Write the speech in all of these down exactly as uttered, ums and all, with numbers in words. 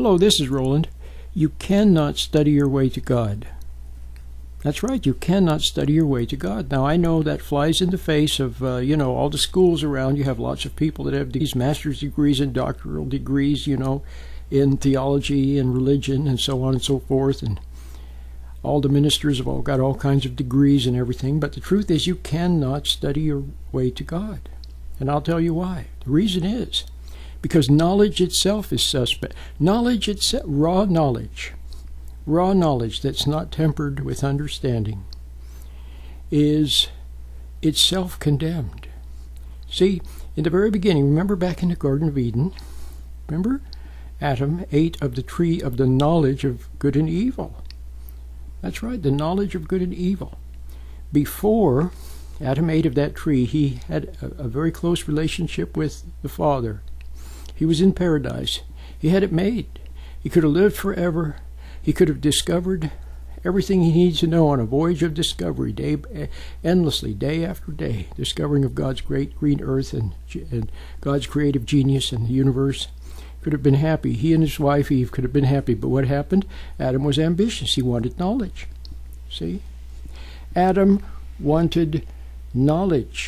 Hello, this is Roland. You cannot study your way to God. That's right, you cannot study your way to God. Now, I know that flies in the face of, uh, you know, all the schools around. You have lots of people that have these master's degrees and doctoral degrees, you know, in theology and religion and so on and so forth. And all the ministers have all got all kinds of degrees and everything. But the truth is, you cannot study your way to God. And I'll tell you why. The reason is because knowledge itself is suspect. Knowledge itself, raw knowledge, raw knowledge that's not tempered with understanding, is itself condemned. See, in the very beginning, remember back in the Garden of Eden, remember? Adam ate of the tree of the knowledge of good and evil. That's right, the knowledge of good and evil. Before Adam ate of that tree, he had a, a very close relationship with the Father. He was in paradise. He had it made. He could have lived forever. He could have discovered everything he needs to know on a voyage of discovery, day, endlessly, day after day, discovering of God's great green earth and, and God's creative genius in the universe. Could have been happy. He and his wife Eve could have been happy. But what happened? Adam was ambitious. He wanted knowledge. See? Adam wanted knowledge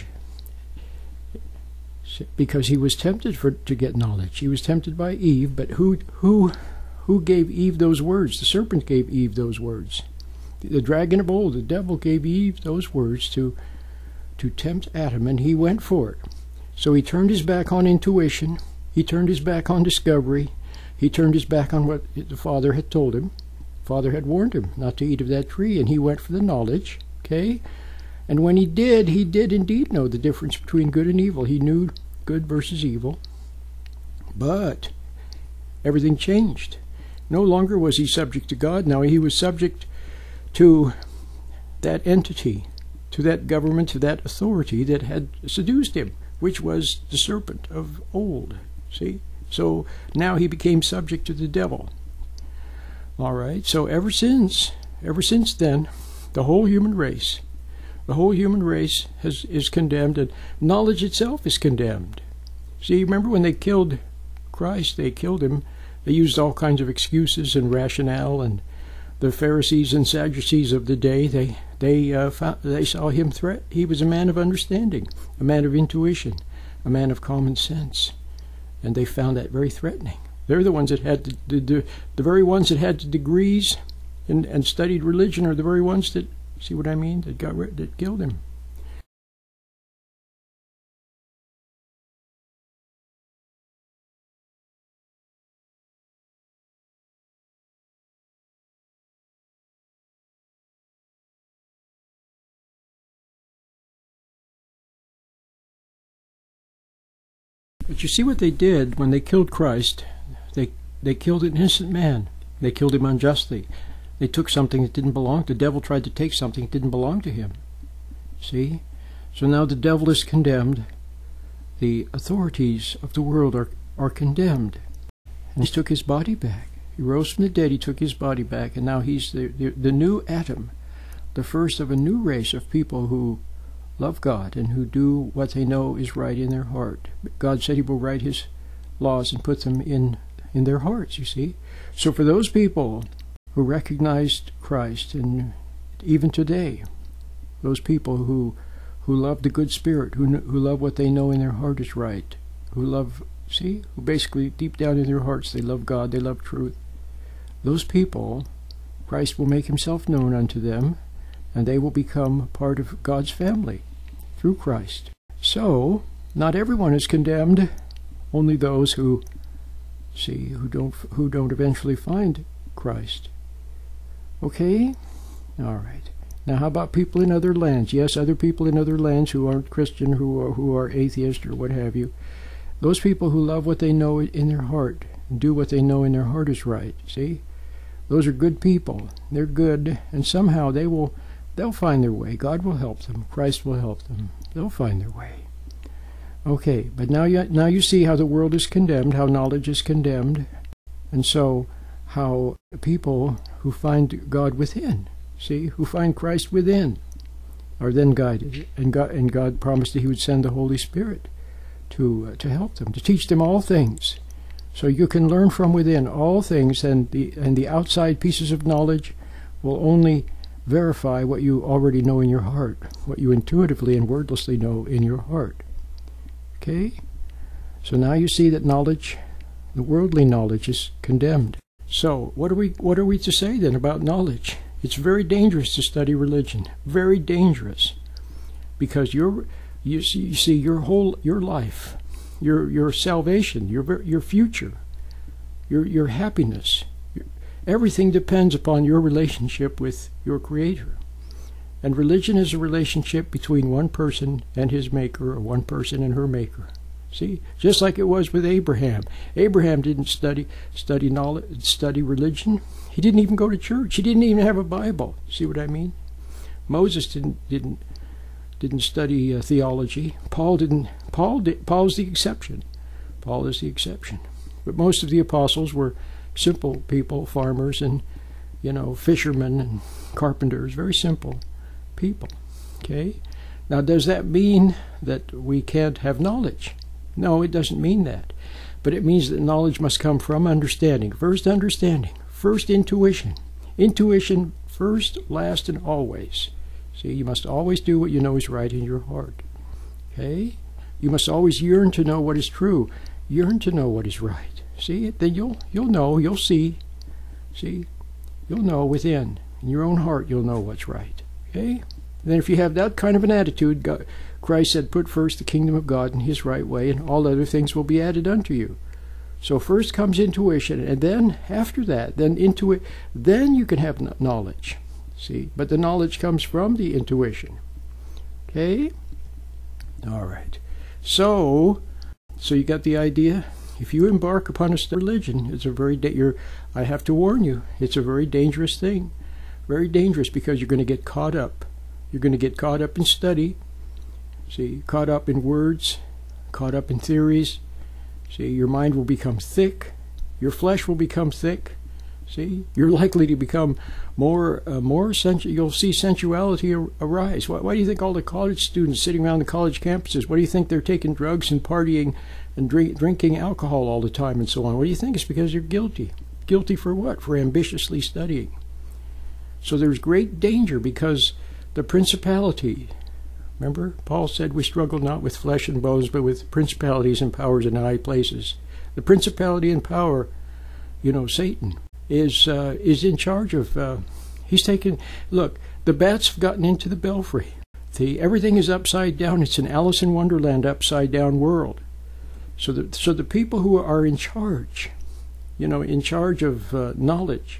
because he was tempted for to get knowledge. He was tempted by Eve, but who who who gave Eve those words? The serpent gave Eve those words. The dragon of old, the devil, gave Eve those words to to tempt Adam, and he went for it. So he turned his back on intuition. He turned his back on discovery. He turned his back on what the Father had told him. The Father had warned him not to eat of that tree, and he went for the knowledge. Okay? And when he did, he did indeed know the difference between good and evil. He knew good versus evil. But everything changed. No longer was he subject to God. Now he was subject to that entity, to that government, to that authority that had seduced him, which was the serpent of old. See? So now he became subject to the devil. All right. So ever since, ever since then, the whole human race, the whole human race has, is condemned, and knowledge itself is condemned. See, remember when they killed Christ, they killed him. They used all kinds of excuses and rationale, and the Pharisees and Sadducees of the day, they they uh, found, they saw him threat. He was a man of understanding, a man of intuition, a man of common sense, and they found that very threatening. They're the ones that had the the, the, the very ones that had the degrees and, and studied religion are the very ones that, see what I mean, that got that killed him. But you see what they did when they killed Christ? They they killed an innocent man. They killed him unjustly. They took something that didn't belong. The devil tried to take something that didn't belong to him. See? So now the devil is condemned. The authorities of the world are, are condemned. And he took his body back. He rose from the dead. He took his body back. And now he's the, the, the new Adam, the first of a new race of people who love God and who do what they know is right in their heart. God said he will write his laws and put them in, in their hearts, you see. So for those people who recognized Christ, and even today, those people who who love the good spirit, who who love what they know in their heart is right, who love, see, who basically deep down in their hearts they love God, they love truth. Those people, Christ will make himself known unto them, and they will become part of God's family through Christ. So, not everyone is condemned, only those who, see, who don't who don't eventually find Christ. Okay? All right. Now, how about people in other lands? Yes, other people in other lands who aren't Christian, who are, who are atheist or what have you. Those people who love what they know in their heart and do what they know in their heart is right. See? Those are good people. They're good, and somehow they will they'll find their way. God will help them. Christ will help them. They'll find their way. Okay, but now you now you see how the world is condemned, how knowledge is condemned, and so how people who find God within, see, who find Christ within, are then guided, and God, and God promised that he would send the Holy Spirit to uh, to help them, to teach them all things, So you can learn from within all things, and the and the outside pieces of knowledge will only verify what you already know in your heart, what you intuitively and wordlessly know in your heart. Okay? So now you see that knowledge, the worldly knowledge, is condemned. So what are we what are we to say then about knowledge? It's very dangerous to study religion. Very dangerous. Because your you see, you see your whole your life, your your salvation, your your future, your your happiness, your, everything depends upon your relationship with your Creator. And religion is a relationship between one person and his maker, or one person and her maker. See, just like it was with Abraham. Abraham didn't study study knowledge, study religion. He didn't even go to church. He didn't even have a Bible. See what I mean? Moses didn't didn't didn't study uh, theology. Paul didn't. Paul did, Paul's the exception. Paul is the exception. But most of the apostles were simple people, farmers and you know fishermen and carpenters. Very simple people. Okay. Now, does that mean that we can't have knowledge? No, it doesn't mean that. But it means that knowledge must come from understanding. First understanding. First intuition. Intuition first, last, and always. See, you must always do what you know is right in your heart. Okay? You must always yearn to know what is true. Yearn to know what is right. See? Then you'll you'll know, you'll see. See? You'll know within. In your own heart you'll know what's right. Okay? And then if you have that kind of an attitude, God, Christ said, put first the kingdom of God in his right way, and all other things will be added unto you. So first comes intuition, and then after that, then into it, then you can have knowledge. See, but the knowledge comes from the intuition. Okay? All right. So, so you got the idea? If you embark upon a religion, it's a very da- you're, I have to warn you, it's a very dangerous thing. Very dangerous, because you're going to get caught up. You're going to get caught up in study. See, caught up in words, caught up in theories. See, your mind will become thick. Your flesh will become thick. See, you're likely to become more, uh, more sensual. You'll see sensuality ar- arise. Why, why do you think all the college students sitting around the college campuses, why do you think they're taking drugs and partying and drink, drinking alcohol all the time and so on? What do you think? It's because you're guilty. Guilty for what? For ambitiously studying. So there's great danger, because the principality, remember, Paul said we struggle not with flesh and bones, but with principalities and powers in high places. The principality and power, you know, Satan, is uh, is in charge of, uh, he's taken, look, the bats have gotten into the belfry. The, everything is upside down. It's an Alice in Wonderland upside down world. So the, so the people who are in charge, you know, in charge of uh, knowledge,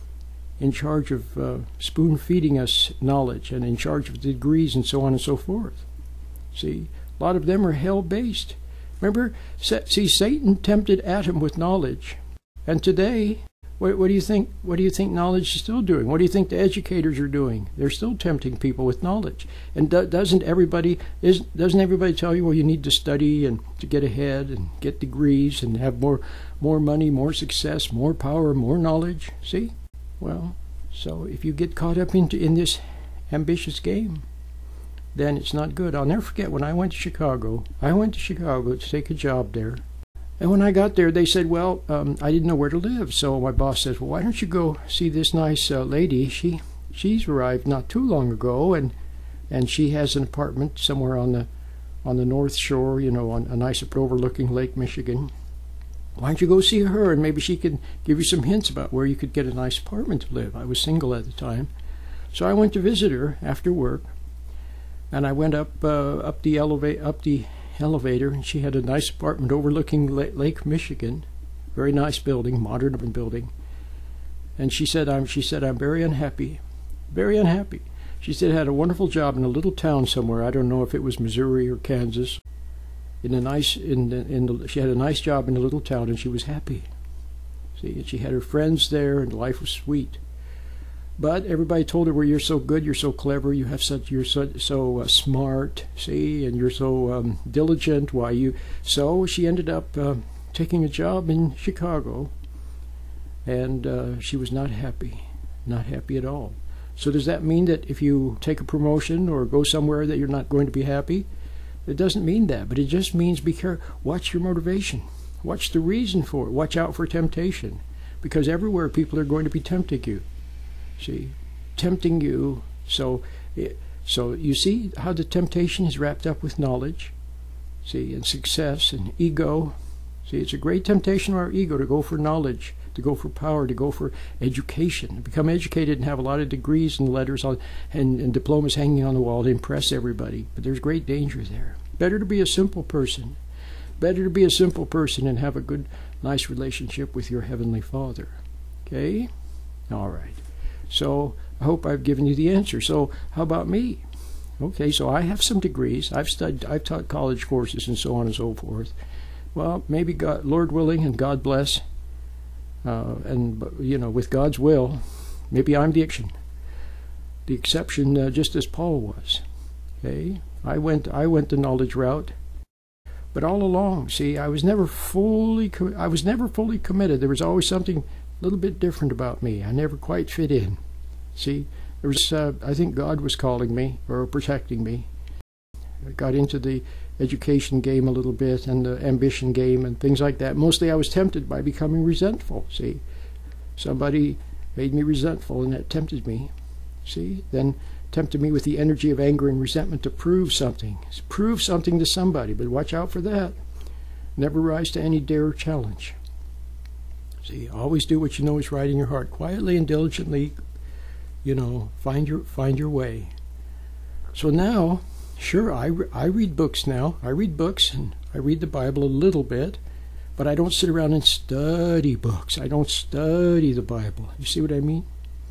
in charge of uh, spoon-feeding us knowledge, and in charge of degrees and so on and so forth. See, a lot of them are hell-based. Remember, see, Satan tempted Adam with knowledge, and today, what, what do you think? What do you think knowledge is still doing? What do you think the educators are doing? They're still tempting people with knowledge. And do, doesn't everybody is doesn't everybody tell you, well, you need to study and to get ahead and get degrees and have more more money, more success, more power, more knowledge? See. Well, so if you get caught up into in this ambitious game, then it's not good. I'll never forget when I went to Chicago. I went to Chicago to take a job there. And when I got there, they said, well, um, I didn't know where to live. So my boss says, well, why don't you go see this nice uh, lady? She she's arrived not too long ago, and and she has an apartment somewhere on the on the North Shore, you know, on a nice overlooking Lake Michigan. Why don't you go see her, and maybe she can give you some hints about where you could get a nice apartment to live. I was single at the time. So I went to visit her after work, and I went up uh, up the eleva- up the elevator, and she had a nice apartment overlooking La- Lake Michigan. Very nice building, modern building. And she said, I'm she said, I'm very unhappy. Very unhappy. She said, I had a wonderful job in a little town somewhere. I don't know if it was Missouri or Kansas. In a nice, in the, in the, she had a nice job in a little town, and she was happy. See, and she had her friends there, and life was sweet. But everybody told her, "Well, you're so good, you're so clever, you have such, you're so so uh, smart, see, and you're so um, diligent. Why you?" So she ended up uh, taking a job in Chicago, and uh, she was not happy, not happy at all. So does that mean that if you take a promotion or go somewhere that you're not going to be happy? It doesn't mean that, but it just means be careful. Watch your motivation. Watch the reason for it. Watch out for temptation. Because everywhere people are going to be tempting you. See? Tempting you. So, so you see how the temptation is wrapped up with knowledge? See? And success and ego. See, it's a great temptation of our ego to go for knowledge, to go for power, to go for education, to become educated and have a lot of degrees and letters on, and, and diplomas hanging on the wall to impress everybody. But there's great danger there. Better to be a simple person. Better to be a simple person and have a good, nice relationship with your Heavenly Father. Okay? All right. So I hope I've given you the answer. So how about me? Okay, so I have some degrees. I've studied, I've taught college courses and so on and so forth. Well, maybe God, Lord willing, and God bless, uh, and you know, with God's will, maybe I'm the exception. The exception, uh, just as Paul was. Okay, I went, I went the knowledge route, but all along, see, I was never fully, com- I was never fully committed. There was always something a little bit different about me. I never quite fit in. See, there was, uh, I think God was calling me or protecting me. I got into the education game a little bit and the ambition game and things like that. Mostly I was tempted by becoming resentful, see. Somebody made me resentful and that tempted me, see. Then tempted me with the energy of anger and resentment to prove something. Prove something to somebody, but watch out for that. Never rise to any dare or challenge. See, always do what you know is right in your heart. Quietly and diligently, you know, find your, find your way. So now, sure, I, re- I read books now. I read books and I read the Bible a little bit, but I don't sit around and study books. I don't study the Bible. You see what I mean?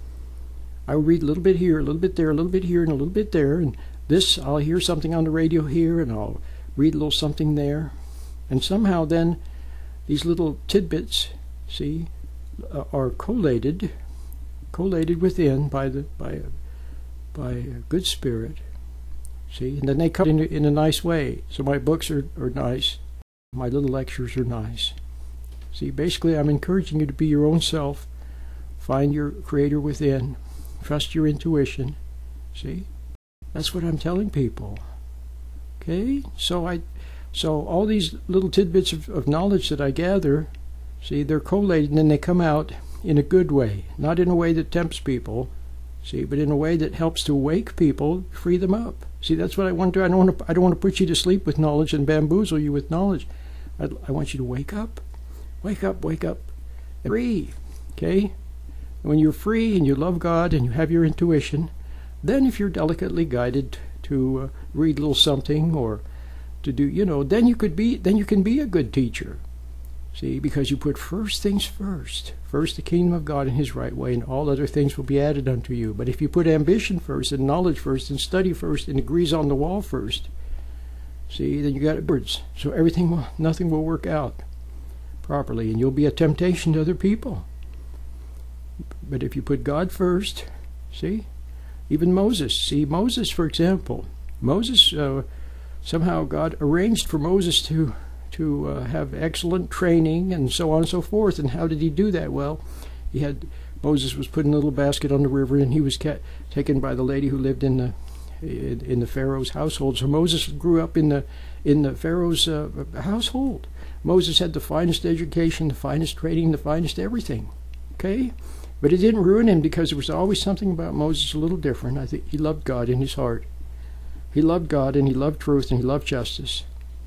I read a little bit here, a little bit there, a little bit here, and a little bit there. And this, I'll hear something on the radio here, and I'll read a little something there. And somehow then, these little tidbits, see, uh, are collated, collated within by the by, by a good spirit. See, and then they come in, in a nice way. So my books are, are nice. My little lectures are nice. See, basically I'm encouraging you to be your own self. Find your Creator within. Trust your intuition. See? That's what I'm telling people. Okay? So I, so all these little tidbits of, of knowledge that I gather, see, they're collated and then they come out in a good way. Not in a way that tempts people, see, but in a way that helps to wake people, free them up. See, that's what I want to do. I don't want to, I don't want to put you to sleep with knowledge and bamboozle you with knowledge. I, I want you to wake up. Wake up, wake up. Free. Okay? When you're free and you love God and you have your intuition, then if you're delicately guided to uh, read a little something or to do, you know, then you could be, then you can be a good teacher. See, because you put first things first. First the kingdom of God in His right way, and all other things will be added unto you. But if you put ambition first, and knowledge first, and study first, and degrees on the wall first, see, then you got birds. So everything will, nothing will work out properly, and you'll be a temptation to other people. But if you put God first, see, even Moses. See, Moses, for example, Moses, uh, somehow God arranged for Moses to to uh, have excellent training and so on and so forth. And how did he do that? Well, he had Moses was put in a little basket on the river, and he was ca- taken by the lady who lived in the in, in the Pharaoh's household. So Moses grew up in the in the Pharaoh's uh, household. Moses had the finest education, the finest training, the finest everything. Okay, but it didn't ruin him, because there was always something about Moses a little different. I think he loved God in his heart. He loved God, and he loved truth, and he loved justice,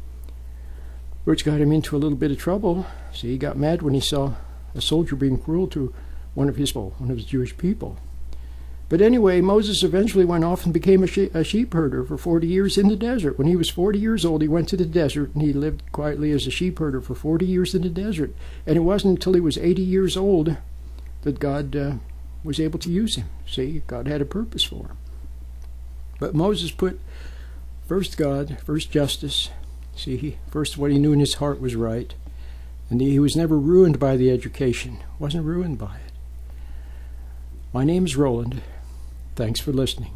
which got him into a little bit of trouble. See, he got mad when he saw a soldier being cruel to one of his people, one of his Jewish people. But anyway, Moses eventually went off and became a, she- a sheep herder for forty years in the desert. When he was forty years old, he went to the desert, and he lived quietly as a sheep herder for forty years in the desert. And it wasn't until he was eighty years old that God uh, was able to use him. See, God had a purpose for him. But Moses put first God, first justice. See, he, first what he knew in his heart was right. And he, he was never ruined by the education. Wasn't ruined by it. My name is Roland. Thanks for listening.